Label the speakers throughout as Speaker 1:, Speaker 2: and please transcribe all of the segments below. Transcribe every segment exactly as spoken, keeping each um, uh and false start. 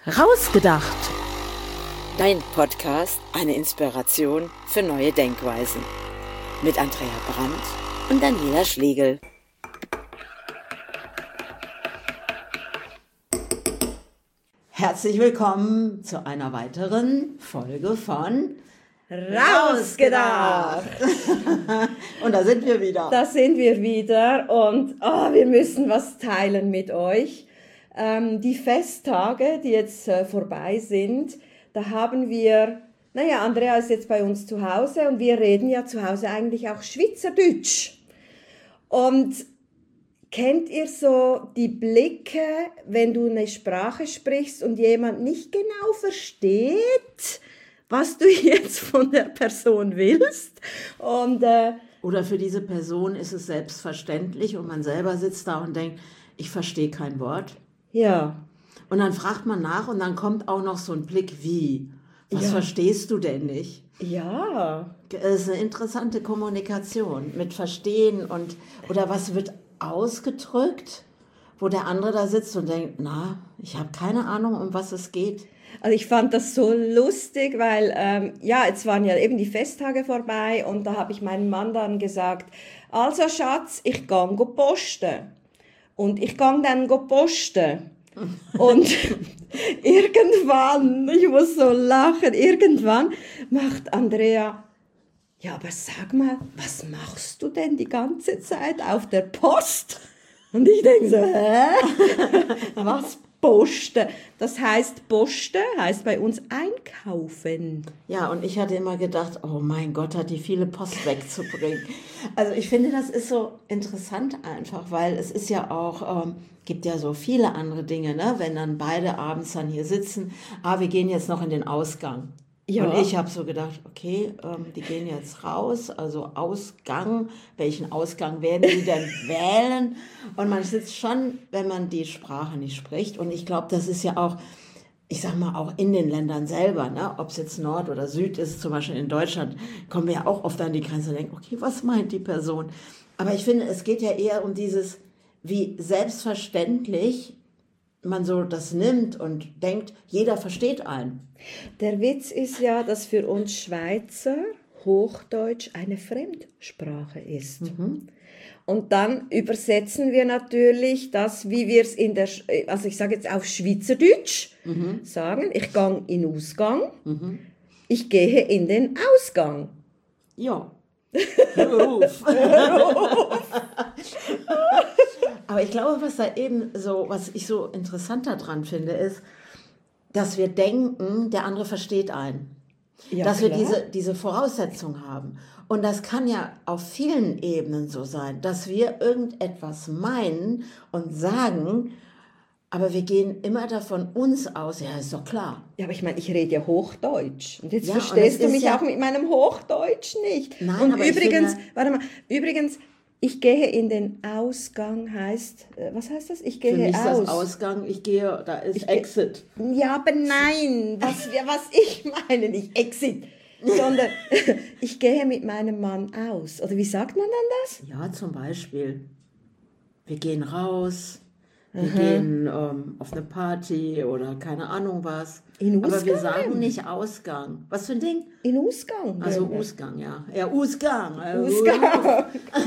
Speaker 1: Rausgedacht.
Speaker 2: Dein Podcast, eine Inspiration für neue Denkweisen. Mit Andrea Brandt und Daniela Schlegel.
Speaker 3: Herzlich willkommen zu einer weiteren Folge von
Speaker 4: Rausgedacht.
Speaker 3: Und da sind wir wieder.
Speaker 4: Da sind wir wieder und oh, wir müssen was teilen mit euch. Ähm, die Festtage, die jetzt äh, vorbei sind, da haben wir, naja, Andrea ist jetzt bei uns zu Hause und wir reden ja zu Hause eigentlich auch Schweizerdeutsch. Und kennt ihr so die Blicke, wenn du eine Sprache sprichst und jemand nicht genau versteht, was du jetzt von der Person willst? Und, äh,
Speaker 3: Oder für diese Person ist es selbstverständlich und man selber sitzt da und denkt, ich verstehe kein Wort.
Speaker 4: ja,
Speaker 3: Und dann fragt man nach und dann kommt auch noch so ein Blick wie, was
Speaker 4: Ja.
Speaker 3: verstehst du denn nicht?
Speaker 4: ja,
Speaker 3: Es ist eine interessante Kommunikation mit Verstehen und oder was wird ausgedrückt, wo der andere da sitzt und denkt, na, ich habe keine Ahnung, um was es geht.
Speaker 4: Also ich fand das so lustig, weil ähm, ja, jetzt waren ja eben die Festtage vorbei und da habe ich meinem Mann dann gesagt, also Schatz, ich gang go posten. Und ich gang dann go posten. Und irgendwann, ich muss so lachen, irgendwann macht Andrea, ja, aber sag mal, was machst du denn die ganze Zeit auf der Post? Und ich denke so, hä? Was posten? Das heißt, posten heißt bei uns einkaufen.
Speaker 3: Ja, und ich hatte immer gedacht, oh mein Gott, hat die viele Post wegzubringen. Also ich finde, das ist so interessant einfach, weil es ist ja auch, ähm, gibt ja so viele andere Dinge, ne? Wenn dann beide abends dann hier sitzen, ah, wir gehen jetzt noch in den Ausgang.
Speaker 4: Ja.
Speaker 3: Und ich habe so gedacht, okay, ähm, die gehen jetzt raus, also Ausgang, welchen Ausgang werden die denn wählen? Und man sitzt schon, wenn man die Sprache nicht spricht. Und ich glaube, das ist ja auch, ich sag mal, auch in den Ländern selber, ne? Ob es jetzt Nord oder Süd ist, zum Beispiel in Deutschland, kommen wir ja auch oft an die Grenze und denken, okay, was meint die Person? Aber ich finde, es geht ja eher um dieses, wie selbstverständlich man so das nimmt und denkt, jeder versteht einen.
Speaker 4: Der Witz ist ja, dass für uns Schweizer Hochdeutsch eine Fremdsprache ist. Und dann übersetzen wir natürlich das, wie wir es in der, Sch- also ich sage jetzt auf Schweizerdeutsch sagen, ich gang in Ausgang, ich gehe in den Ausgang.
Speaker 3: Ja. Beruf. Aber ich glaube, was da eben so, was ich so interessant daran finde, ist, dass wir denken, der andere versteht einen.
Speaker 4: Ja,
Speaker 3: dass wir
Speaker 4: klar.
Speaker 3: diese, diese Voraussetzung haben. Und das kann ja auf vielen Ebenen so sein, dass wir irgendetwas meinen und sagen, aber wir gehen immer davon uns aus, ja, ist doch klar.
Speaker 4: Ja, aber ich meine, ich rede ja Hochdeutsch. Und jetzt
Speaker 3: Ja, und
Speaker 4: verstehst
Speaker 3: das
Speaker 4: du
Speaker 3: ist
Speaker 4: mich
Speaker 3: ja-
Speaker 4: auch mit meinem Hochdeutsch nicht.
Speaker 3: Nein,
Speaker 4: und
Speaker 3: aber ich
Speaker 4: übrigens,
Speaker 3: finde-
Speaker 4: warte mal, übrigens, ich gehe in den Ausgang heißt, äh, was heißt das? Ich gehe
Speaker 3: Für mich ist
Speaker 4: aus.
Speaker 3: das Ausgang, ich gehe, da ist
Speaker 4: geh-
Speaker 3: Exit.
Speaker 4: Ja, aber nein, was, ja, was ich meine, nicht Exit, sondern ich gehe mit meinem Mann aus. Oder wie sagt man dann das?
Speaker 3: Ja, zum Beispiel, wir gehen raus, wir gehen ähm, auf eine Party oder keine Ahnung was.
Speaker 4: In
Speaker 3: Aber wir
Speaker 4: Ausgang?
Speaker 3: sagen nicht Ausgang. Was für ein Ding?
Speaker 4: In Ausgang.
Speaker 3: Also
Speaker 4: gehen wir.
Speaker 3: Ausgang, ja. Ja, Ausgang. äh,
Speaker 4: Ausgang.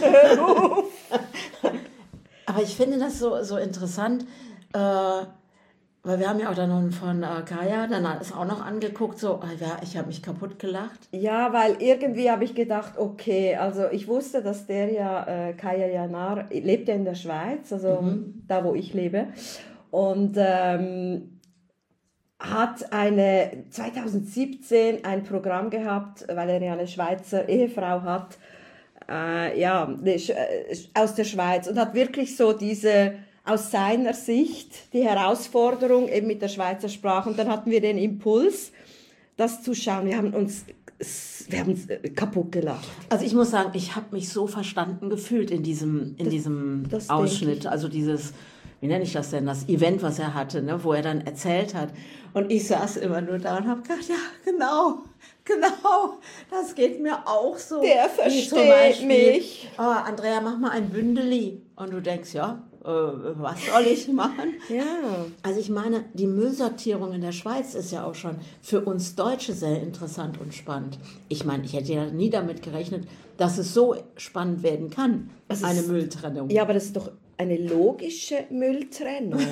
Speaker 3: Aber ich finde das so, so interessant, äh, weil wir haben ja auch dann noch von äh, Kaya, dann hat es auch noch angeguckt, so, ah, ja, ich habe mich kaputt gelacht.
Speaker 4: Ja, weil irgendwie habe ich gedacht, okay, also ich wusste, dass der ja, äh, Kaya Yanar, lebt ja in der Schweiz, also da, wo ich lebe. Und ähm, hat eine zwanzig siebzehn ein Programm gehabt, weil er ja eine Schweizer Ehefrau hat, äh, ja, eine Sch- äh, aus der Schweiz und hat wirklich so diese, aus seiner Sicht, die Herausforderung eben mit der Schweizer Sprache. Und dann hatten wir den Impuls, das zu schauen. Wir haben uns, wir haben uns äh, kaputt gelacht.
Speaker 3: Also ich muss sagen, ich habe mich so verstanden gefühlt in diesem, in diesem
Speaker 4: das denk
Speaker 3: Ausschnitt.
Speaker 4: ich.
Speaker 3: Also dieses, wie nenne ich das denn, das Event, was er hatte, ne, wo er dann erzählt hat. Und ich saß immer nur da und habe gedacht, ja, genau, genau, das geht mir auch so.
Speaker 4: Der
Speaker 3: Wie zum
Speaker 4: versteht
Speaker 3: Beispiel,
Speaker 4: mich.
Speaker 3: Oh, Andrea, mach mal ein Bündeli. Und du denkst, ja, äh, was soll ich machen?
Speaker 4: Ja.
Speaker 3: Also ich meine, die Müllsortierung in der Schweiz ist ja auch schon für uns Deutsche sehr interessant und spannend. Ich meine, ich hätte ja nie damit gerechnet, dass es so spannend werden kann,
Speaker 4: Also
Speaker 3: eine
Speaker 4: es-
Speaker 3: Mülltrennung.
Speaker 4: Ja, aber das ist doch eine logische Mülltrennung.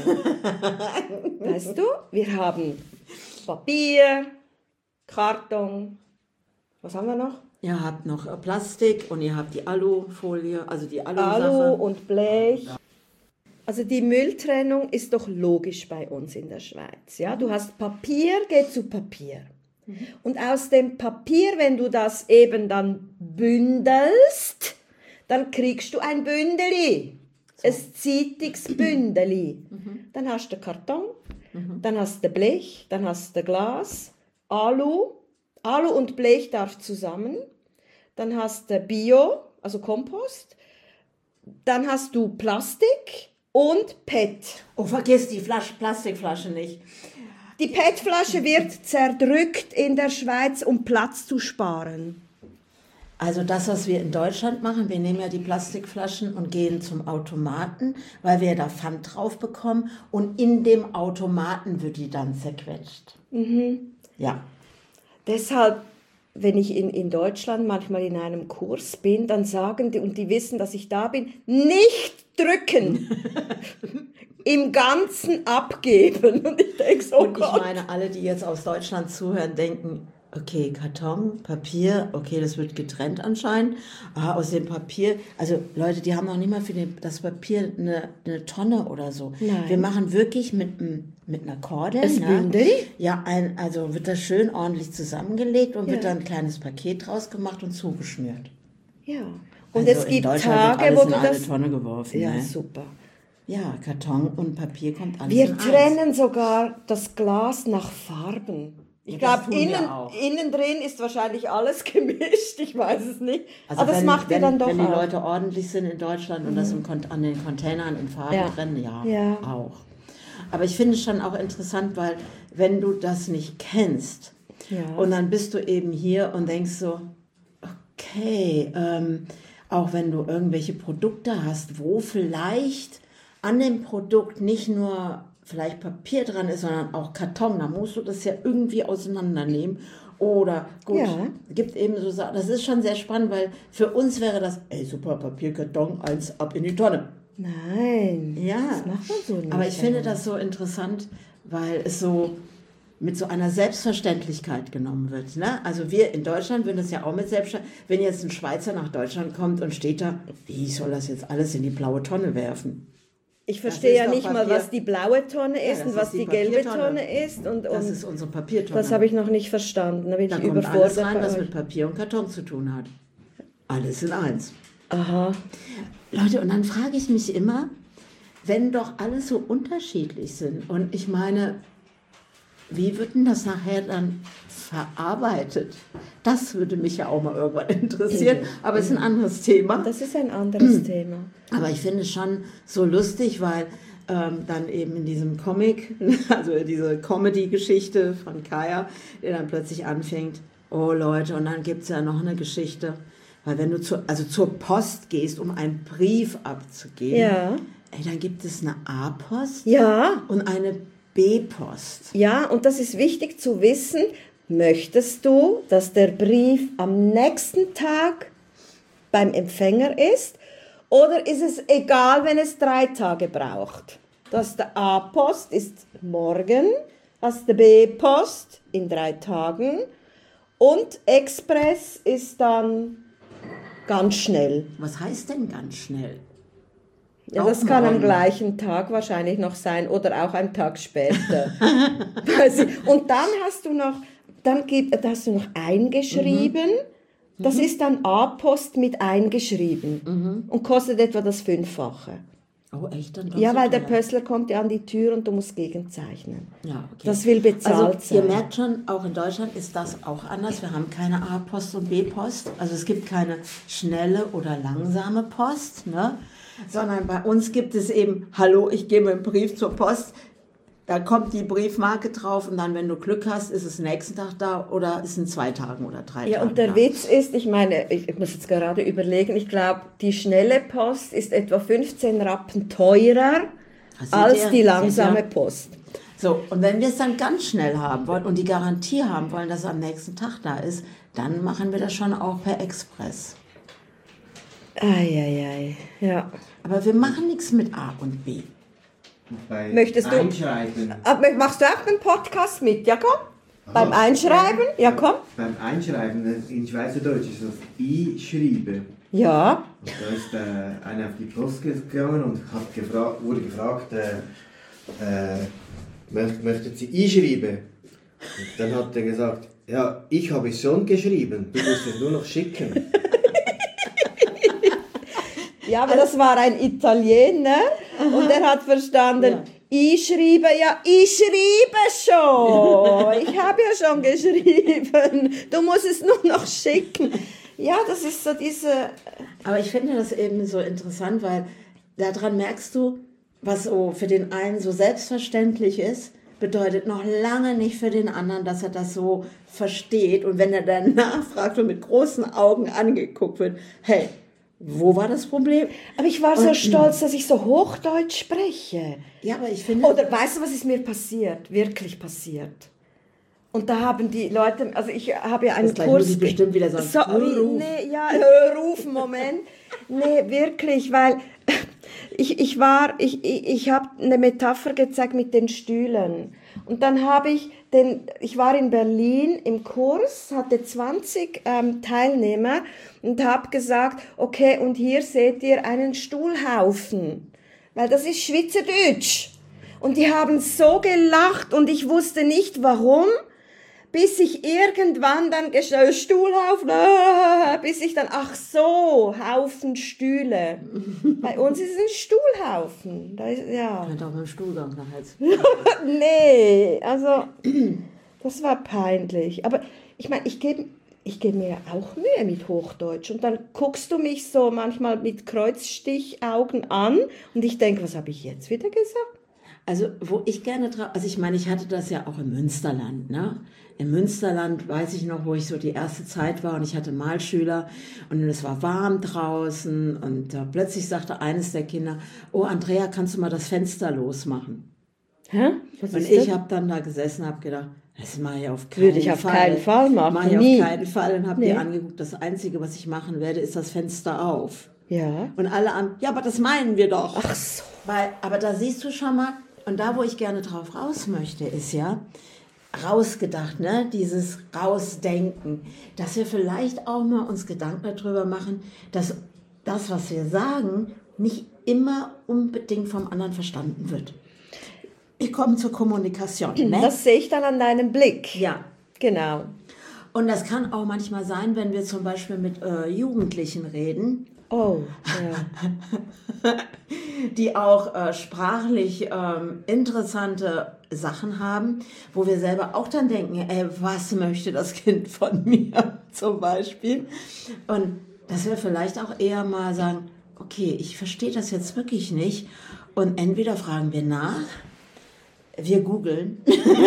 Speaker 4: Weißt du, wir haben Papier, Karton, was haben wir noch?
Speaker 3: Ihr habt noch äh, Plastik und ihr habt die Alufolie, also die
Speaker 4: Alu
Speaker 3: Alu-Sache.
Speaker 4: und Blech. Also die Mülltrennung ist doch logisch bei uns in der Schweiz. Ja? Du hast Papier, geht zu Papier. Und aus dem Papier, wenn du das eben dann bündelst, dann kriegst du ein Bündeli. Ein zitiges Bündeli. Dann hast du Karton, dann hast du Blech, dann hast du Glas, Alu. Alu und Blech darf zusammen. Dann hast du Bio, also Kompost. Dann hast du Plastik und P E T.
Speaker 3: Oh, vergiss die Flasche, Plastikflasche nicht.
Speaker 4: Die P E T-Flasche wird zerdrückt in der Schweiz, um Platz zu sparen.
Speaker 3: Also das, was wir in Deutschland machen, wir nehmen ja die Plastikflaschen und gehen zum Automaten, weil wir da Pfand drauf bekommen und in dem Automaten wird die dann zerquetscht. Mhm. Ja.
Speaker 4: Deshalb, wenn ich in, in Deutschland manchmal in einem Kurs bin, dann sagen die, und die wissen, dass ich da bin, nicht drücken. Im Ganzen abgeben. Und ich denke so,
Speaker 3: Und ich
Speaker 4: Gott.
Speaker 3: meine, alle, die jetzt aus Deutschland zuhören, denken, okay, Karton, Papier, okay, das wird getrennt anscheinend. Ah, aus dem Papier, also Leute, die haben noch nicht mal für den, das Papier eine, eine Tonne oder so.
Speaker 4: Nein.
Speaker 3: Wir machen wirklich mit, m- mit einer Kordel.
Speaker 4: Das
Speaker 3: ne?
Speaker 4: Bündel?
Speaker 3: Ja, ein, also wird das schön ordentlich zusammengelegt und wird
Speaker 4: Ja.
Speaker 3: dann ein kleines Paket draus gemacht und zugeschnürt.
Speaker 4: Ja. Und
Speaker 3: Also
Speaker 4: es
Speaker 3: in
Speaker 4: gibt
Speaker 3: Deutschland
Speaker 4: Tage,
Speaker 3: wird alles
Speaker 4: wo
Speaker 3: in
Speaker 4: du
Speaker 3: eine
Speaker 4: das...
Speaker 3: Tonne geworfen.
Speaker 4: Ja,
Speaker 3: ne?
Speaker 4: super.
Speaker 3: Ja, Karton und Papier kommt alles
Speaker 4: Wir
Speaker 3: in eins.
Speaker 4: trennen sogar das Glas nach Farben. Ich
Speaker 3: Ja, das
Speaker 4: glaube,
Speaker 3: tun wir
Speaker 4: innen,
Speaker 3: auch.
Speaker 4: innen drin ist wahrscheinlich alles gemischt. Ich weiß es nicht.
Speaker 3: Also
Speaker 4: Aber das
Speaker 3: wenn,
Speaker 4: macht ihr
Speaker 3: wenn,
Speaker 4: dann doch
Speaker 3: Wenn die
Speaker 4: auch.
Speaker 3: Leute ordentlich sind in Deutschland und das im Kon- an den Containern in Farben
Speaker 4: Ja.
Speaker 3: trennen, ja,
Speaker 4: Ja.
Speaker 3: auch. Aber ich finde es schon auch interessant, weil wenn du das nicht kennst
Speaker 4: Ja.
Speaker 3: und dann bist du eben hier und denkst so, okay, ähm, auch wenn du irgendwelche Produkte hast, wo vielleicht an dem Produkt nicht nur vielleicht Papier dran ist, sondern auch Karton, dann musst du das ja irgendwie auseinandernehmen. Oder gut,
Speaker 4: Ja.
Speaker 3: gibt eben so Sachen, das ist schon sehr spannend, weil für uns wäre das, ey super, Papier, Karton, eins ab in die Tonne.
Speaker 4: Nein,
Speaker 3: Ja,
Speaker 4: das macht man so nicht.
Speaker 3: aber ich finde das so interessant, weil es so mit so einer Selbstverständlichkeit genommen wird. Ne? Also wir in Deutschland würden das ja auch mit Selbstverständlichkeit, wenn jetzt ein Schweizer nach Deutschland kommt und steht da, wie soll das jetzt alles in die blaue Tonne werfen?
Speaker 4: Ich verstehe
Speaker 3: ist
Speaker 4: ja
Speaker 3: doch
Speaker 4: nicht mal,
Speaker 3: Papier.
Speaker 4: was die blaue Tonne ist
Speaker 3: das
Speaker 4: und
Speaker 3: ist
Speaker 4: was
Speaker 3: die
Speaker 4: die gelbe
Speaker 3: Papiertonne.
Speaker 4: Tonne ist. Und,
Speaker 3: Das
Speaker 4: und
Speaker 3: ist unsere Papiertonne.
Speaker 4: das habe ich noch nicht verstanden. Da bin
Speaker 3: Da
Speaker 4: ich
Speaker 3: kommt
Speaker 4: überfordert
Speaker 3: alles rein,
Speaker 4: bei
Speaker 3: was
Speaker 4: euch.
Speaker 3: mit Papier und Karton zu tun hat. Alles in eins.
Speaker 4: Aha.
Speaker 3: Leute, und dann frage ich mich immer, wenn doch alle so unterschiedlich sind und ich meine, wie wird denn das nachher dann verarbeitet? Das würde mich ja auch mal irgendwann interessieren, aber es ist ein anderes Thema.
Speaker 4: Das ist ein anderes Thema.
Speaker 3: Aber ich finde es schon so lustig, weil ähm, dann eben in diesem Comic, also diese Comedy-Geschichte von Kaya, der dann plötzlich anfängt, oh Leute, und dann gibt es ja noch eine Geschichte, weil wenn du zu, also zur Post gehst, um einen Brief abzugeben,
Speaker 4: Ja.
Speaker 3: ey, dann gibt es eine A-Post
Speaker 4: Ja,
Speaker 3: und eine B-Post.
Speaker 4: ja, und das ist wichtig zu wissen. Möchtest du, dass der Brief am nächsten Tag beim Empfänger ist? Oder ist es egal, wenn es drei Tage braucht? Das der A-Post ist morgen, das der B-Post in drei Tagen und Express ist dann ganz schnell.
Speaker 3: Was heißt denn ganz schnell?
Speaker 4: Ja,
Speaker 3: Auch
Speaker 4: das kann am
Speaker 3: morgen.
Speaker 4: gleichen Tag wahrscheinlich noch sein oder auch einen Tag später. Weiß ich. Und dann hast du noch, dann gibt, da hast du noch eingeschrieben.
Speaker 3: Mhm.
Speaker 4: Das ist dann A-Post mit eingeschrieben und kostet etwa das Fünffache.
Speaker 3: Oh, echt? Dann doch
Speaker 4: Ja,
Speaker 3: so
Speaker 4: weil der
Speaker 3: teuer.
Speaker 4: Pöstler kommt ja an die Tür und du musst gegenzeichnen.
Speaker 3: Ja, okay.
Speaker 4: Das will bezahlt
Speaker 3: also, Ihr
Speaker 4: sein.
Speaker 3: merkt schon, auch in Deutschland ist das auch anders. Wir haben keine A-Post und B-Post. Also es gibt keine schnelle oder langsame Post, ne? Sondern bei uns gibt es eben, hallo, ich gebe einen Brief zur Post. da kommt die Briefmarke drauf und dann, wenn du Glück hast, ist es nächsten Tag da oder ist in zwei Tagen oder drei Tagen.
Speaker 4: Ja, und der
Speaker 3: da.
Speaker 4: Witz ist, ich meine, ich muss jetzt gerade überlegen, ich glaube, die schnelle Post ist etwa fünfzehn Rappen teurer als
Speaker 3: ihr?
Speaker 4: die langsame
Speaker 3: Seht ihr?
Speaker 4: Post.
Speaker 3: So, und wenn wir es dann ganz schnell haben wollen und die Garantie haben wollen, dass es am nächsten Tag da ist, dann machen wir das schon auch per Express.
Speaker 4: Eieiei, ja.
Speaker 3: Aber wir machen nichts mit A und B.
Speaker 1: Bei
Speaker 4: Möchtest du-
Speaker 1: Einschreiben.
Speaker 4: Aber machst du auch einen Podcast mit? Ja, komm. Beim Einschreiben? Ja, komm.
Speaker 1: Beim Einschreiben in Schweizerdeutsch ist das «I-Schreibe».
Speaker 4: Ja.
Speaker 1: Und da ist äh, einer auf die Post gegangen und hat gefra wurde gefragt, äh, äh, möcht, möchten Sie einschreiben? Und dann hat er gesagt, ja, ich habe es schon geschrieben, du musst es nur noch schicken.
Speaker 4: Ja, aber das war ein Italiener und er hat verstanden,
Speaker 3: Ja.
Speaker 4: ich schreibe, ja, ich schreibe schon. Ich habe ja schon geschrieben. Du musst es nur noch schicken. Ja, das ist so diese...
Speaker 3: Aber ich finde das eben so interessant, weil daran merkst du, was so für den einen so selbstverständlich ist, bedeutet noch lange nicht für den anderen, dass er das so versteht. Und wenn er dann nachfragt und mit großen Augen angeguckt wird, hey, wo war das Problem?
Speaker 4: Aber ich war so
Speaker 3: Und-
Speaker 4: stolz, dass ich so Hochdeutsch spreche.
Speaker 3: Ja, aber ich finde...
Speaker 4: Oder weißt du, was ist mir passiert? Wirklich passiert. Und da haben die Leute, also ich habe ja einen
Speaker 3: Das gleich
Speaker 4: Kurs...
Speaker 3: muss ich bestimmt wieder sagen,
Speaker 4: So,
Speaker 3: Hörruf.
Speaker 4: nee, ja, Hörruf, Moment. Nee, wirklich, weil ich, ich war, ich, ich, ich habe eine Metapher gezeigt mit den Stühlen. Und dann habe ich den, ich war in Berlin im Kurs, hatte zwanzig ähm, Teilnehmer und habe gesagt, okay, und hier seht ihr einen Stuhlhaufen, weil das ist Schweizerdeutsch. Und die haben so gelacht und ich wusste nicht warum, bis ich irgendwann dann gesch- Stuhlhaufen, äh, bis ich dann, ach so, Haufen Stühle. Bei uns ist es ein Stuhlhaufen. Da ist, ja.
Speaker 3: Könnte auch beim Stuhlgang nach Hals.
Speaker 4: Nee, also das war peinlich. Aber ich meine, ich gebe ich geb mir auch Mühe mit Hochdeutsch. Und dann guckst du mich so manchmal mit Kreuzstichaugen an und ich denke, was habe ich jetzt wieder gesagt?
Speaker 3: Also, wo ich gerne drauf, also ich meine, ich hatte das ja auch im Münsterland, ne? Im Münsterland weiß ich noch, wo ich so die erste Zeit war und ich hatte Malschüler und es war warm draußen und äh, plötzlich sagte eines der Kinder, oh Andrea, kannst du mal das Fenster losmachen?
Speaker 4: Hä? Was
Speaker 3: Und
Speaker 4: ist
Speaker 3: ich
Speaker 4: das?
Speaker 3: habe dann da gesessen und habe gedacht, das mache ich auf keinen
Speaker 4: Würde ich auf
Speaker 3: Fall.
Speaker 4: keinen Fall machen,
Speaker 3: Mache ich
Speaker 4: nie.
Speaker 3: auf keinen Fall und habe
Speaker 4: Nee.
Speaker 3: die angeguckt, das Einzige, was ich machen werde, ist das Fenster auf.
Speaker 4: Ja.
Speaker 3: Und alle an, ja, aber das meinen wir doch.
Speaker 4: Ach so.
Speaker 3: Weil, aber da siehst du schon mal, und da, wo ich gerne drauf raus möchte, ist ja, rausgedacht, ne? Dieses Rausdenken, dass wir vielleicht auch mal uns Gedanken darüber machen, dass das, was wir sagen, nicht immer unbedingt vom anderen verstanden wird. Wir kommen zur Kommunikation. Ne?
Speaker 4: Das sehe ich dann an deinem Blick.
Speaker 3: Ja.
Speaker 4: Genau.
Speaker 3: Und das kann auch manchmal sein, wenn wir zum Beispiel mit äh, Jugendlichen reden,
Speaker 4: Oh, ja.
Speaker 3: die auch äh, sprachlich ähm, interessante Sachen haben, wo wir selber auch dann denken, ey, was möchte das Kind von mir zum Beispiel? Und dass wir vielleicht auch eher mal sagen, okay, ich verstehe das jetzt wirklich nicht. Und entweder fragen wir nach, wir googeln,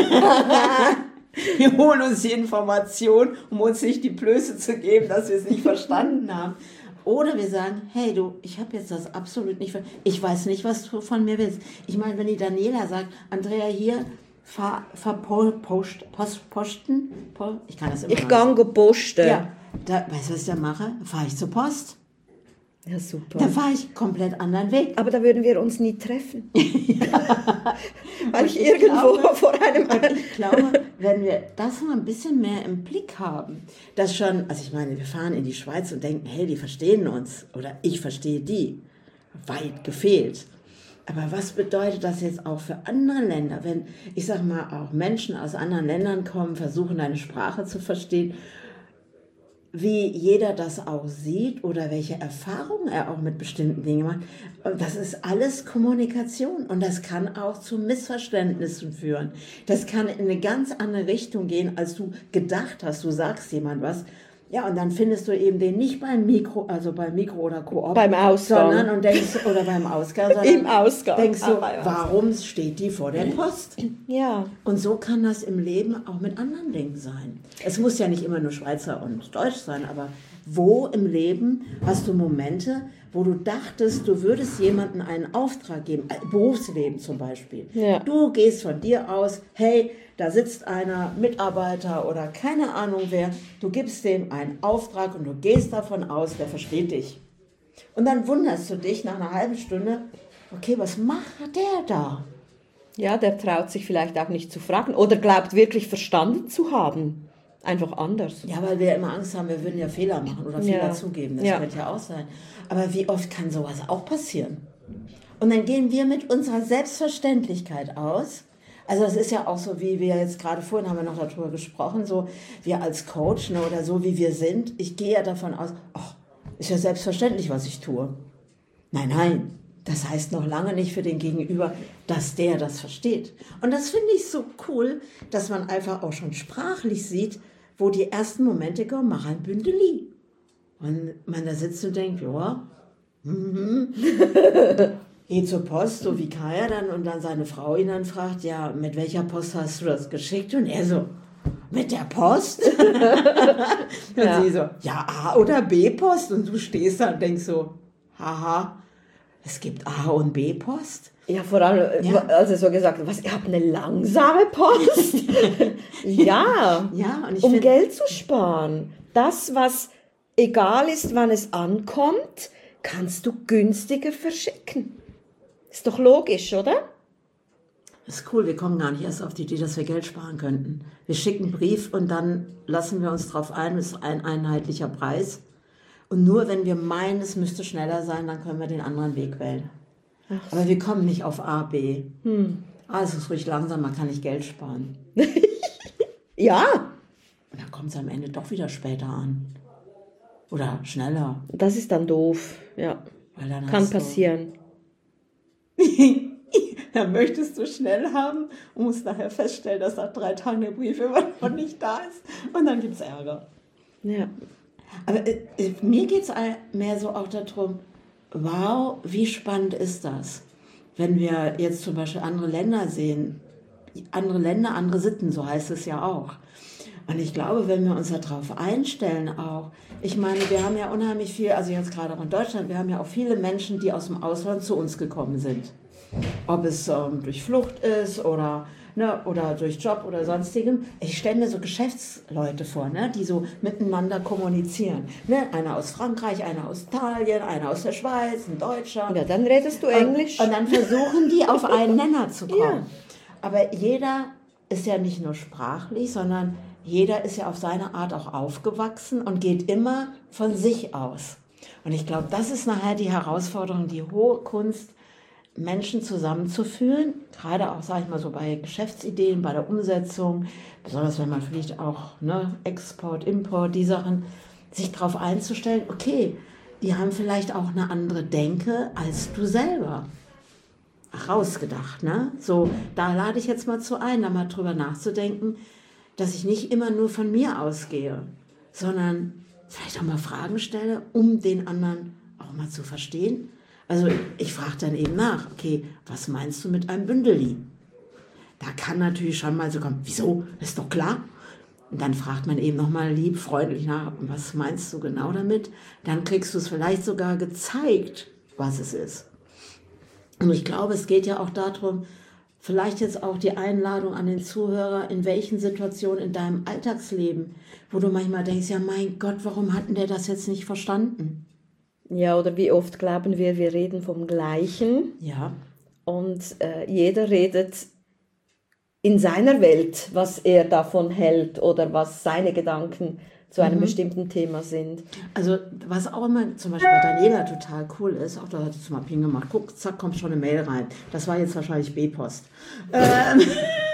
Speaker 3: wir holen uns die Information, um uns nicht die Blöße zu geben, dass wir es nicht verstanden haben. Oder wir sagen, hey du, ich habe jetzt das absolut nicht ver ich weiß nicht, was du von mir willst. Ich meine, wenn die Daniela sagt, Andrea, hier, fahr, fahr po, post, post, posten, po, ich kann das immer
Speaker 4: Ich
Speaker 3: noch
Speaker 4: gehe posten.
Speaker 3: Ja, da, weißt du, was ich da mache? Fahre ich zur Post.
Speaker 4: Ja, super.
Speaker 3: Da fahre ich komplett anderen Weg.
Speaker 4: Aber da würden wir uns nie treffen. Weil ich
Speaker 3: ich
Speaker 4: irgendwo
Speaker 3: glaube-
Speaker 4: vor einem...
Speaker 3: Und ich glaube, wenn wir das mal ein bisschen mehr im Blick haben, dass schon, also ich meine, wir fahren in die Schweiz und denken, hey, die verstehen uns oder ich verstehe die. Weit gefehlt. Aber was bedeutet das jetzt auch für andere Länder, wenn, ich sag mal, auch Menschen aus anderen Ländern kommen, versuchen, eine Sprache zu verstehen, wie jeder das auch sieht oder welche Erfahrungen er auch mit bestimmten Dingen macht. Und das ist alles Kommunikation und das kann auch zu Missverständnissen führen. Das kann in eine ganz andere Richtung gehen, als du gedacht hast. Du sagst jemand was Ja, und dann findest du eben den nicht beim Mikro, also beim Mikro oder Koop,
Speaker 4: Beim Ausgang.
Speaker 3: sondern und denkst, oder beim Ausgang, sondern
Speaker 4: Im Ausgang.
Speaker 3: denkst du,
Speaker 4: Ah, beim Ausgang.
Speaker 3: warum steht die vor der Post?
Speaker 4: Ja.
Speaker 3: Und so kann das im Leben auch mit anderen Dingen sein. Es muss ja nicht immer nur Schweizer und Deutsch sein, aber wo im Leben hast du Momente, wo du dachtest, du würdest jemandem einen Auftrag geben, äh, Berufsleben zum Beispiel.
Speaker 4: Ja.
Speaker 3: Du gehst von dir aus, hey, da sitzt einer Mitarbeiter oder keine Ahnung wer, du gibst dem einen Auftrag und du gehst davon aus, der versteht dich. Und dann wunderst du dich nach einer halben Stunde, okay, was macht der da?
Speaker 4: Ja, der traut sich vielleicht auch nicht zu fragen oder glaubt wirklich verstanden zu haben. Einfach anders.
Speaker 3: Ja, weil wir ja immer Angst haben, wir würden ja Fehler machen oder Fehler
Speaker 4: Ja.
Speaker 3: zugeben. Das
Speaker 4: Ja.
Speaker 3: könnte ja auch sein. Aber wie oft kann sowas auch passieren? Und dann gehen wir mit unserer Selbstverständlichkeit aus. Also das ist ja auch so, wie wir jetzt gerade vorhin haben wir noch darüber gesprochen, so wir als Coach, ne, oder so wie wir sind. Ich gehe ja davon aus, ach, ist ja selbstverständlich, was ich tue. Nein, nein. Das heißt noch lange nicht für den Gegenüber, dass der das versteht. Und das finde ich so cool, dass man einfach auch schon sprachlich sieht, wo die ersten Momente kommen, mach ein Bündeli. Und man da sitzt und denkt, ja, mhm. Geht zur Post, so wie Kaya dann, und dann seine Frau ihn dann fragt, ja, mit welcher Post hast du das geschickt? Und er so, mit der Post? Und
Speaker 4: Ja.
Speaker 3: sie so, ja, A- oder B-Post? Und du stehst da und denkst so, haha, es gibt A- und B-Post?
Speaker 4: Ja, vor allem,
Speaker 3: Ja.
Speaker 4: als er so gesagt hat, was, ihr habt eine langsame Post? Ja,
Speaker 3: Ja, und ich
Speaker 4: um
Speaker 3: find-
Speaker 4: Geld zu sparen. Das, was egal ist, wann es ankommt, kannst du günstiger verschicken. Ist doch logisch, oder?
Speaker 3: Das ist cool, wir kommen gar nicht erst auf die Idee, dass wir Geld sparen könnten. Wir schicken einen Brief und dann lassen wir uns darauf ein, es ist ein einheitlicher Preis. Und nur wenn wir meinen, es müsste schneller sein, dann können wir den anderen Weg wählen. Aber wir kommen nicht auf A, B. Hm. Ah, es ist ruhig langsamer, kann ich Geld sparen.
Speaker 4: Ja,
Speaker 3: Und dann kommt es am Ende doch wieder später an. Oder schneller.
Speaker 4: das ist dann doof. Ja,
Speaker 3: Weil dann
Speaker 4: kann
Speaker 3: hast du-
Speaker 4: passieren.
Speaker 3: Dann möchtest du schnell haben und musst nachher feststellen, dass nach drei Tagen der Brief immer noch nicht da ist. Und dann gibt es Ärger.
Speaker 4: Ja.
Speaker 3: Aber äh, äh, mir geht es mehr so auch darum, wow, wie spannend ist das? Wenn wir jetzt zum Beispiel andere Länder sehen, andere Länder, andere Sitten, so heißt es ja auch. Und ich glaube, wenn wir uns darauf einstellen auch, ich meine, wir haben ja unheimlich viel, also jetzt gerade auch in Deutschland, wir haben ja auch viele Menschen, die aus dem Ausland zu uns gekommen sind. Ob es ähm, durch Flucht ist oder, ne, oder durch Job oder sonstigem. Ich stelle mir so Geschäftsleute vor, ne, die so miteinander kommunizieren. Ne? Einer aus Frankreich, einer aus Italien, einer aus der Schweiz, ein Deutscher.
Speaker 4: Ja, dann redest du Englisch.
Speaker 3: Und, und dann versuchen die auf einen Nenner zu kommen.
Speaker 4: Ja.
Speaker 3: Aber jeder ist ja nicht nur sprachlich, sondern jeder ist ja auf seine Art auch aufgewachsen und geht immer von sich aus. Und ich glaube, das ist nachher die Herausforderung, die hohe Kunst, Menschen zusammenzuführen, gerade auch, sage ich mal, so bei Geschäftsideen, bei der Umsetzung, besonders wenn man vielleicht auch ne, Export, Import, die Sachen, sich darauf einzustellen, okay, die haben vielleicht auch eine andere Denke als du selber. Ach, rausgedacht, ne? So, da lade ich jetzt mal zu ein, da mal drüber nachzudenken, dass ich nicht immer nur von mir ausgehe, sondern vielleicht auch mal Fragen stelle, um den anderen auch mal zu verstehen. Also ich frage dann eben nach, okay, was meinst du mit einem Bündeli? Da kann natürlich schon mal so kommen, wieso, das ist doch klar. Und dann fragt man eben nochmal lieb, freundlich nach, was meinst du genau damit? Dann kriegst du es vielleicht sogar gezeigt, was es ist. Und ich glaube, es geht ja auch darum, vielleicht jetzt auch die Einladung an den Zuhörer, in welchen Situationen in deinem Alltagsleben, wo du manchmal denkst, ja mein Gott, warum hat denn der das jetzt nicht verstanden?
Speaker 4: Ja, oder wie oft glauben wir, wir reden vom Gleichen
Speaker 3: Ja.
Speaker 4: und äh, jeder redet in seiner Welt, was er davon hält oder was seine Gedanken zu einem bestimmten Thema sind.
Speaker 3: Also was auch immer zum Beispiel bei Daniela total cool ist, auch da hat sie mal Ping gemacht, guck, zack, kommt schon eine Mail rein. Das war jetzt wahrscheinlich B-Post. Ähm,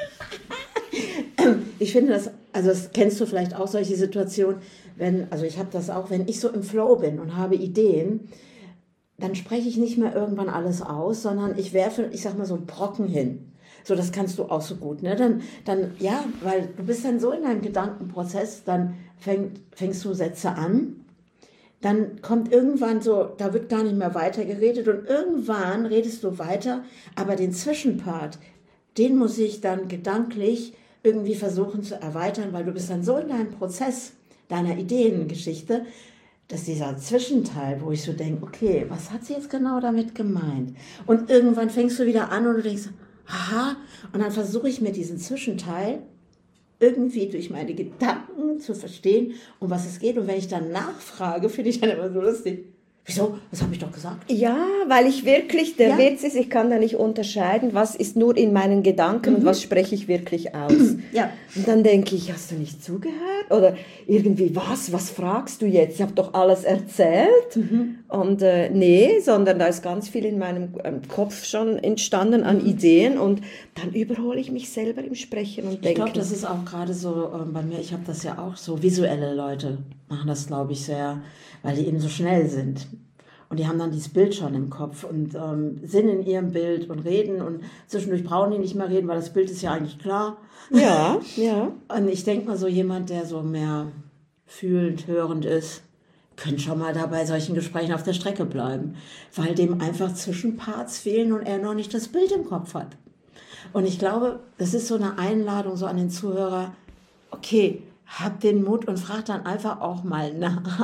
Speaker 3: ich finde das, also das kennst du vielleicht auch solche Situationen, wenn, also ich habe das auch, wenn ich so im Flow bin und habe Ideen, dann spreche ich nicht mehr irgendwann alles aus, sondern ich werfe, ich sag mal so einen Brocken hin. So, das kannst du auch so gut, ne? Dann, dann, ja, weil du bist dann so in deinem Gedankenprozess, dann fäng, fängst du Sätze an, dann kommt irgendwann so, da wird gar nicht mehr weiter geredet und irgendwann redest du weiter, aber den Zwischenpart, den muss ich dann gedanklich irgendwie versuchen zu erweitern, weil du bist dann so in deinem Prozess, deiner Ideengeschichte, dass dieser Zwischenteil, wo ich so denke, okay, was hat sie jetzt genau damit gemeint? Und irgendwann fängst du wieder an und du denkst, aha, und dann versuche ich mir diesen Zwischenteil irgendwie durch meine Gedanken zu verstehen, um was es geht. Und wenn ich dann nachfrage, finde ich dann immer so lustig. Wieso? Das habe ich doch gesagt.
Speaker 4: Ja, weil ich wirklich, der
Speaker 3: Ja.
Speaker 4: Witz ist, ich kann da nicht unterscheiden, was ist nur in meinen Gedanken
Speaker 3: Mhm.
Speaker 4: und was spreche ich wirklich aus.
Speaker 3: Ja.
Speaker 4: Und dann denke ich, hast du nicht zugehört? Oder irgendwie, was, was fragst du jetzt? Ich habe doch alles erzählt.
Speaker 3: Mhm.
Speaker 4: Und äh, nee, sondern da ist ganz viel in meinem ähm, Kopf schon entstanden an
Speaker 3: Mhm.
Speaker 4: Ideen und dann überhole ich mich selber im Sprechen und
Speaker 3: Ich
Speaker 4: denke.
Speaker 3: glaube, das ist auch gerade so ähm, bei mir, ich habe das ja auch so, visuelle Leute machen das, glaube ich, sehr, weil die eben so schnell sind. Und die haben dann dieses Bild schon im Kopf und ähm, sind in ihrem Bild und reden und zwischendurch brauchen die nicht mehr reden, weil das Bild ist ja eigentlich klar.
Speaker 4: Ja, ja.
Speaker 3: Und ich denke mal, so jemand, der so mehr fühlend, hörend ist, könnte schon mal da bei solchen Gesprächen auf der Strecke bleiben, weil dem einfach Zwischenparts fehlen und er noch nicht das Bild im Kopf hat. Und ich glaube, das ist so eine Einladung so an den Zuhörer, okay, hab den Mut und frag dann einfach auch mal nach,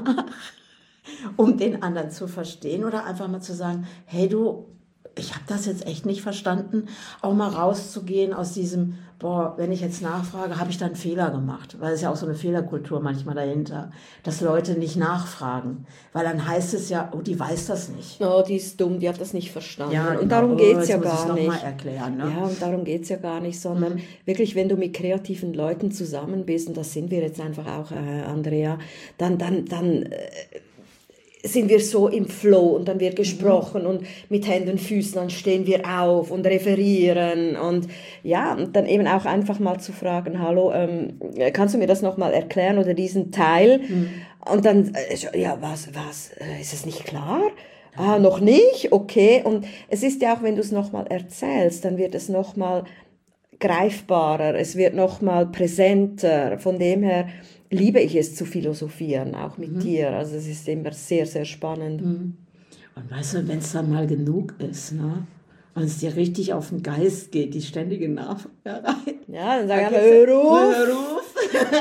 Speaker 3: um den anderen zu verstehen oder einfach mal zu sagen, hey du, ich habe das jetzt echt nicht verstanden, auch mal rauszugehen aus diesem, boah, wenn ich jetzt nachfrage, habe ich da einen Fehler gemacht, weil es ja auch so eine Fehlerkultur manchmal dahinter, dass Leute nicht nachfragen, weil dann heißt es ja, oh, die weiß das nicht.
Speaker 4: Oh, die ist dumm, die hat das nicht verstanden.
Speaker 3: Ja,
Speaker 4: und
Speaker 3: genau.
Speaker 4: darum
Speaker 3: Oh,
Speaker 4: geht
Speaker 3: jetzt
Speaker 4: es ja
Speaker 3: muss ich's
Speaker 4: gar
Speaker 3: noch
Speaker 4: nicht.
Speaker 3: mal erklären, ne?
Speaker 4: Ja, und darum geht es ja gar nicht, sondern wirklich, wenn du mit kreativen Leuten zusammen bist, und das sind wir jetzt einfach auch, äh, Andrea, dann, dann, dann äh, sind wir so im Flow und dann wird gesprochen mhm. und mit Händen und Füßen, dann stehen wir auf und referieren und ja, und dann eben auch einfach mal zu fragen, hallo, ähm, kannst du mir das nochmal erklären oder diesen Teil? Mhm. Und dann, äh, ja, was, was, äh, ist es nicht klar? Ah, noch nicht? Okay. Und es ist ja auch, wenn du es nochmal erzählst, dann wird es nochmal greifbarer, es wird nochmal präsenter. Von dem her liebe ich es zu philosophieren, auch mit mhm. dir. Also es ist immer sehr, sehr spannend.
Speaker 3: Mhm. Und weißt du, wenn es dann mal genug ist, ne? Und es dir richtig auf den Geist geht, die ständige Nachfrage.
Speaker 4: Ja, dann sag ich, hör auf.
Speaker 3: Hör auf.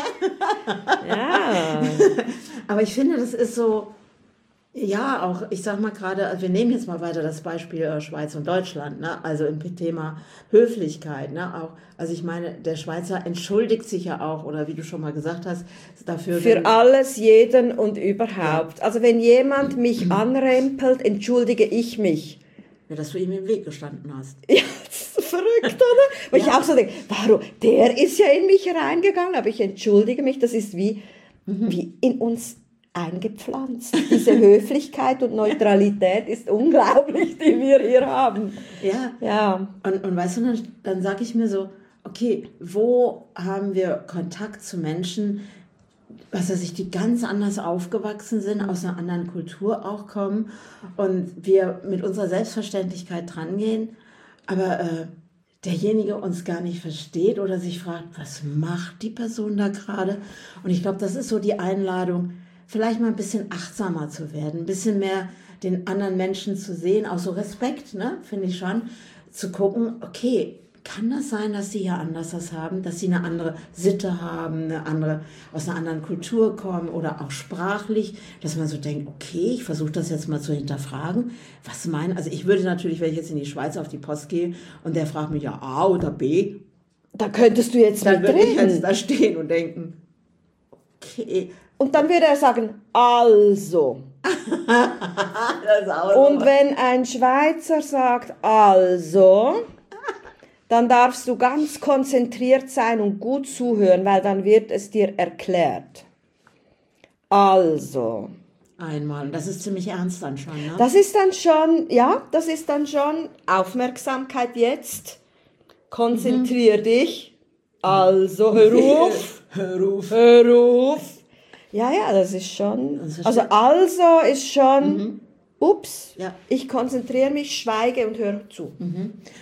Speaker 4: Ja.
Speaker 3: Aber ich finde, das ist so, ja, auch, ich sag mal gerade, also wir nehmen jetzt mal weiter das Beispiel äh, Schweiz und Deutschland, ne? Also im Thema Höflichkeit, ne? Auch, also ich meine, der Schweizer entschuldigt sich ja auch, oder wie du schon mal gesagt hast, dafür.
Speaker 4: Für wenn, alles, jeden und überhaupt. Ja. Also wenn jemand mich anrempelt, entschuldige ich mich.
Speaker 3: Ja, dass du ihm im Weg gestanden hast.
Speaker 4: Ja, das ist verrückt, oder? Weil ja. ich auch so denke, warum? Der ist ja in mich reingegangen, aber ich entschuldige mich, das ist wie, mhm. wie in uns eingepflanzt. Diese Höflichkeit und Neutralität ist unglaublich, die wir hier haben.
Speaker 3: Ja,
Speaker 4: ja.
Speaker 3: Und, und weißt du, dann, dann sage ich mir so, okay, wo haben wir Kontakt zu Menschen, was weiß ich, die ganz anders aufgewachsen sind, aus einer anderen Kultur auch kommen und wir mit unserer Selbstverständlichkeit drangehen, aber äh, derjenige uns gar nicht versteht oder sich fragt, was macht die Person da gerade? Und ich glaube, das ist so die Einladung, vielleicht mal ein bisschen achtsamer zu werden, ein bisschen mehr den anderen Menschen zu sehen, auch so Respekt, ne, finde ich schon, zu gucken, okay, kann das sein, dass sie hier anders das haben, dass sie eine andere Sitte haben, eine andere, aus einer anderen Kultur kommen oder auch sprachlich, dass man so denkt, okay, ich versuche das jetzt mal zu hinterfragen, was meinen, also ich würde natürlich, wenn ich jetzt in die Schweiz auf die Post gehe und der fragt mich ja A oder B,
Speaker 4: da könntest du jetzt
Speaker 3: dann würde ich jetzt
Speaker 4: mitreden.
Speaker 3: da stehen und denken, okay.
Speaker 4: Und dann würde er sagen, also.
Speaker 3: Das ist auch
Speaker 4: und wenn ein Schweizer sagt, also, dann darfst du ganz konzentriert sein und gut zuhören, weil dann wird es dir erklärt. Also.
Speaker 3: Einmal. Und das ist ziemlich ernst dann schon, ne?
Speaker 4: Das ist dann schon, ja, das ist dann schon Aufmerksamkeit jetzt. Konzentrier mhm. dich. Also, hör auf.
Speaker 3: Hör auf.
Speaker 4: Hör auf. Ja, ja, das ist schon, das also also ist schon, mhm. ups, ja. Ich konzentriere mich, schweige und höre zu.
Speaker 3: Mhm.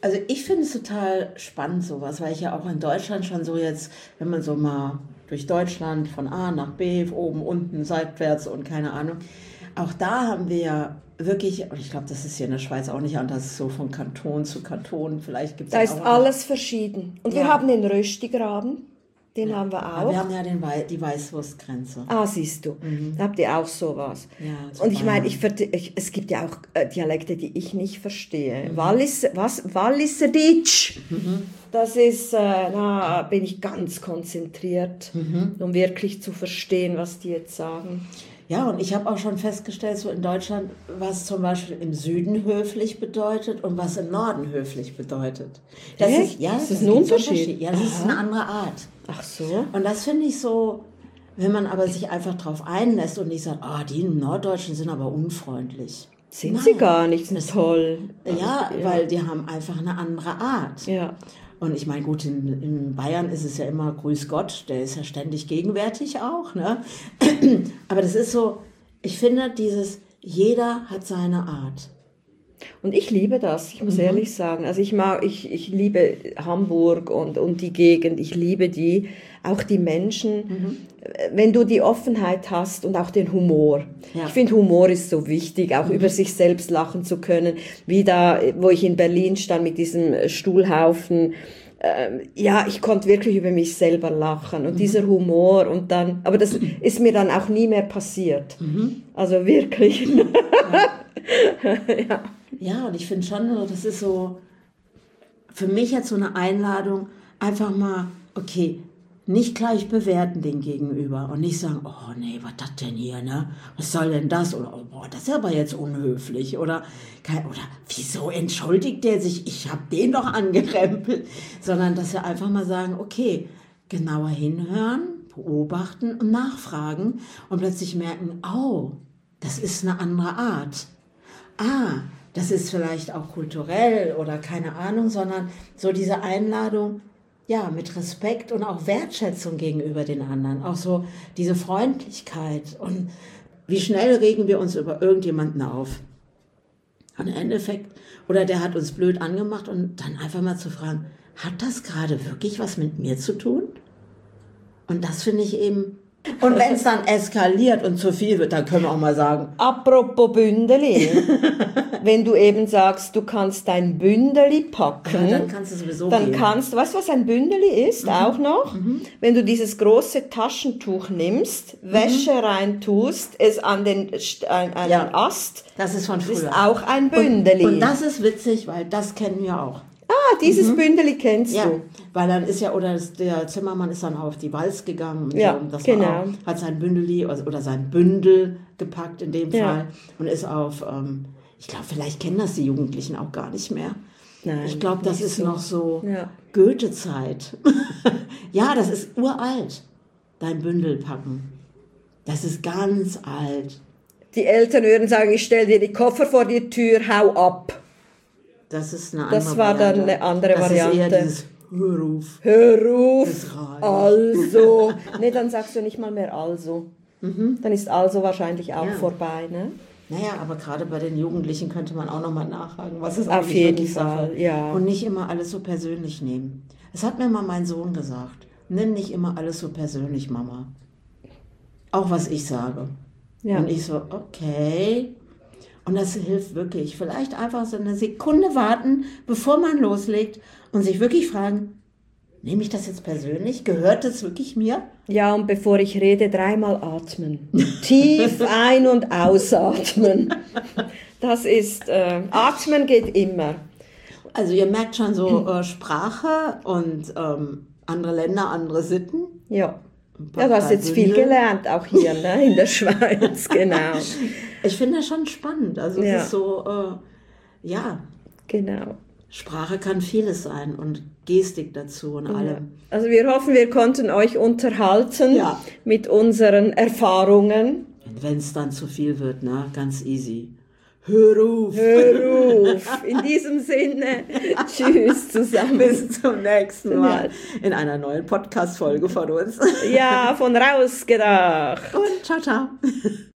Speaker 3: Also ich finde es total spannend sowas, weil ich ja auch in Deutschland schon so jetzt, wenn man so mal durch Deutschland von A nach B, oben, unten, seitwärts und keine Ahnung, auch da haben wir ja wirklich, und ich glaube, das ist hier in der Schweiz auch nicht anders, so von Kanton zu Kanton, vielleicht gibt es
Speaker 4: Da
Speaker 3: ja
Speaker 4: ist
Speaker 3: auch
Speaker 4: alles verschieden. Und
Speaker 3: Ja.
Speaker 4: wir haben den Röstigraben, den
Speaker 3: ja.
Speaker 4: haben wir
Speaker 3: Aber
Speaker 4: auch.
Speaker 3: wir haben ja den Wei- die Weißwurstgrenze.
Speaker 4: Ah, siehst du, da habt ihr auch sowas.
Speaker 3: Ja, zu
Speaker 4: Und ich meine,
Speaker 3: Bayern.
Speaker 4: ich, verte- ich, es gibt ja auch äh, Dialekte, die ich nicht verstehe. Wallis, was? Walliserdeutsch. Das ist, äh, na, bin ich ganz konzentriert, um wirklich zu verstehen, was die jetzt sagen.
Speaker 3: Ja, und ich habe auch schon festgestellt, so in Deutschland, was zum Beispiel im Süden höflich bedeutet und was im Norden höflich bedeutet. Das
Speaker 4: Echt?
Speaker 3: ist, ja,
Speaker 4: Ist das
Speaker 3: das
Speaker 4: ein
Speaker 3: gibt's
Speaker 4: Unterschied?
Speaker 3: Ja, das ist eine andere Art.
Speaker 4: Ach so.
Speaker 3: Und das finde ich so, wenn man aber sich einfach drauf einlässt und nicht sagt, ah, die im Norddeutschen sind aber unfreundlich.
Speaker 4: Sind
Speaker 3: Nein.
Speaker 4: sie gar nicht, sind toll.
Speaker 3: Ja, weil die haben einfach eine andere Art.
Speaker 4: Ja.
Speaker 3: Und ich meine, gut, in, in Bayern ist es ja immer Grüß Gott, der ist ja ständig gegenwärtig auch. Ne? Aber das ist so, ich finde dieses, jeder hat seine Art.
Speaker 4: Und ich liebe das, ich muss ehrlich sagen. Also ich mag, ich, ich liebe Hamburg und, und die Gegend, ich liebe die, auch die Menschen. Wenn du die Offenheit hast und auch den Humor.
Speaker 3: Ja.
Speaker 4: Ich finde, Humor ist so wichtig, auch über sich selbst lachen zu können. Wie da, wo ich in Berlin stand mit diesem Stuhlhaufen. Ähm, ja, ich konnte wirklich über mich selber lachen. Und dieser Humor und dann, aber das ist mir dann auch nie mehr passiert. Also wirklich. Ja.
Speaker 3: Ja, und ich finde schon, so, das ist so, für mich jetzt so eine Einladung, einfach mal, okay, nicht gleich bewerten den Gegenüber und nicht sagen, oh nee, was das denn hier, ne? Was soll denn das? Oder, oh, boah, das ist aber jetzt unhöflich. Oder, kein, oder wieso entschuldigt der sich? Ich habe den doch angerempelt. Sondern, dass wir einfach mal sagen, okay, genauer hinhören, beobachten und nachfragen und plötzlich merken, oh, das ist eine andere Art. Ah, das ist vielleicht auch kulturell oder keine Ahnung, sondern so diese Einladung, ja, mit Respekt und auch Wertschätzung gegenüber den anderen. Auch so diese Freundlichkeit und wie schnell regen wir uns über irgendjemanden auf. Und im Endeffekt, oder der hat uns blöd angemacht und dann einfach mal zu fragen, hat das gerade wirklich was mit mir zu tun? Und das finde ich eben... Und wenn es dann eskaliert und zu viel wird, dann können wir auch mal sagen,
Speaker 4: Apropos Bündeli, wenn du eben sagst, du kannst dein Bündeli packen,
Speaker 3: ja, dann kannst du sowieso
Speaker 4: dann
Speaker 3: gehen.
Speaker 4: kannst du, weißt du, was ein Bündeli ist, auch noch? Wenn du dieses große Taschentuch nimmst, Wäsche reintust, es an den St- an einen
Speaker 3: Ja.
Speaker 4: Ast,
Speaker 3: Das ist von früher.
Speaker 4: ist auch ein Bündeli.
Speaker 3: Und, und das ist witzig, weil das kennen wir auch.
Speaker 4: ah, dieses Bündeli kennst
Speaker 3: Ja,
Speaker 4: du.
Speaker 3: weil dann ist ja, oder das, der Zimmermann ist dann auf die Walz gegangen und
Speaker 4: Ja,
Speaker 3: so, und das
Speaker 4: genau.
Speaker 3: war auch, hat sein Bündeli oder, oder sein Bündel gepackt in dem
Speaker 4: Ja.
Speaker 3: Fall und ist auf, ähm, ich glaube, vielleicht kennen das die Jugendlichen auch gar nicht mehr.
Speaker 4: Nein,
Speaker 3: ich glaube, das
Speaker 4: nicht
Speaker 3: ist
Speaker 4: so.
Speaker 3: noch so
Speaker 4: Ja.
Speaker 3: Goethe-Zeit. Ja, das ist uralt, dein Bündel packen. Das ist ganz alt.
Speaker 4: Die Eltern würden sagen, ich stelle dir die Koffer vor die Tür, hau ab.
Speaker 3: Das ist eine andere
Speaker 4: Das war dann
Speaker 3: Variante.
Speaker 4: eine andere
Speaker 3: das
Speaker 4: Variante.
Speaker 3: Ist eher dieses Hörruf.
Speaker 4: Hör
Speaker 3: Das
Speaker 4: auf,
Speaker 3: reicht.
Speaker 4: also. Nee, dann sagst du nicht mal mehr also. Dann ist also wahrscheinlich auch
Speaker 3: Ja.
Speaker 4: vorbei, ne?
Speaker 3: Naja, aber gerade bei den Jugendlichen könnte man auch nochmal nachfragen, was ist
Speaker 4: Auf
Speaker 3: eigentlich
Speaker 4: jeden
Speaker 3: wirklich
Speaker 4: Fall,
Speaker 3: Sache.
Speaker 4: ja.
Speaker 3: Und nicht immer alles so persönlich nehmen. Das hat mir mal mein Sohn gesagt. Nimm nicht immer alles so persönlich, Mama. Auch was ich sage.
Speaker 4: Ja.
Speaker 3: Und ich so, okay. Und das hilft wirklich. Vielleicht einfach so eine Sekunde warten, bevor man loslegt und sich wirklich fragen, nehme ich das jetzt persönlich? Gehört das wirklich mir?
Speaker 4: Ja, und bevor ich rede, dreimal atmen. Tief ein- und ausatmen. Das ist, äh, atmen geht immer.
Speaker 3: Also ihr merkt schon so äh, Sprache und ähm, andere Länder, andere Sitten.
Speaker 4: Ja. Ja, du hast jetzt viel
Speaker 3: Bündel.
Speaker 4: gelernt, auch hier, ne, in der Schweiz, genau.
Speaker 3: Ich finde das schon spannend. Also
Speaker 4: Ja.
Speaker 3: es ist so, äh, ja,
Speaker 4: Genau.
Speaker 3: Sprache kann vieles sein und Gestik dazu und allem.
Speaker 4: Also wir hoffen, wir konnten euch unterhalten
Speaker 3: Ja.
Speaker 4: mit unseren Erfahrungen.
Speaker 3: Und wenn es dann zu viel wird, ne, ganz easy. Hör auf!
Speaker 4: Hör auf. In diesem Sinne, tschüss zusammen.
Speaker 3: Bis zum nächsten Mal
Speaker 4: Ja.
Speaker 3: in einer neuen Podcast-Folge von uns.
Speaker 4: Ja, von rausgedacht.
Speaker 3: Und ciao, ciao.